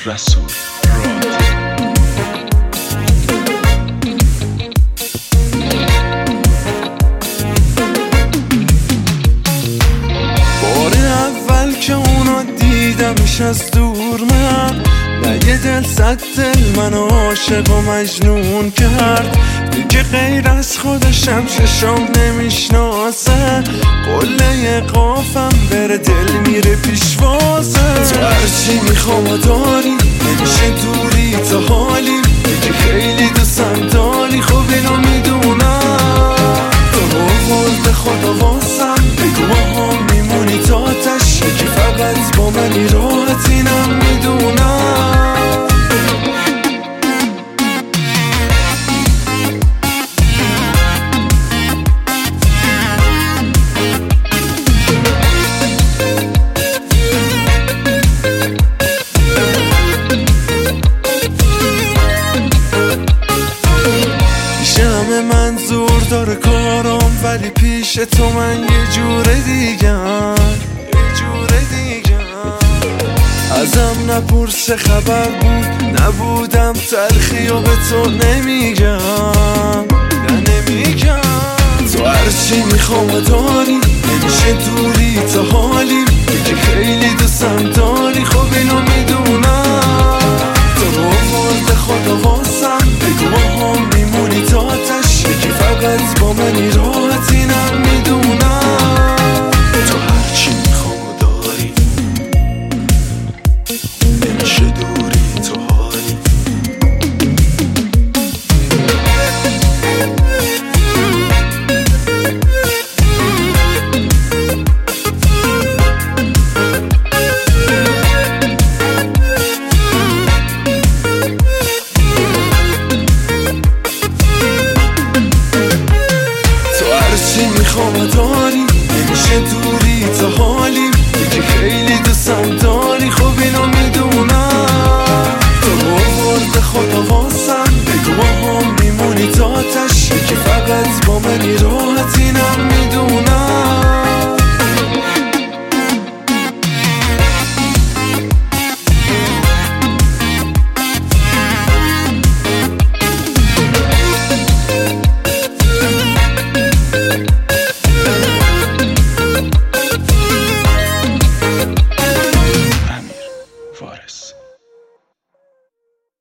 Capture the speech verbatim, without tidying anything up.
رسول بار اول که اونا دیدمش از دور من نه یه دل صد دل منو عاشق و مجنون کرد دیگه غیر از خودشم چشام نمیشناسه قله قافم بره دل میره پیشوازه تو هرچی میخوام و داری نمیشه دوری تا حالی دیگه خیلی دوستم داری خب اینو میدونم تو رو ولد خدا واسم بگو ها میمونی تا تش یکی فقط با منی راحت اینم میدونم منظور داره کارم ولی پیش تو من یه جور دیگم یه جور دیگم ازم نپرس خبر بود نبودم تلخی و به تو نمیگم نه نمیگم تو هرچی میخوام و داری نمیشه دوری تا حالی دیگه خیلی دوستم داری خب اینو میدونم تو رو ولد خدا واسم بگو ها میمونی تا تش یکی فقط با منی راحت اینم میدونم تو هرچی میخوام و داری نمیشه دور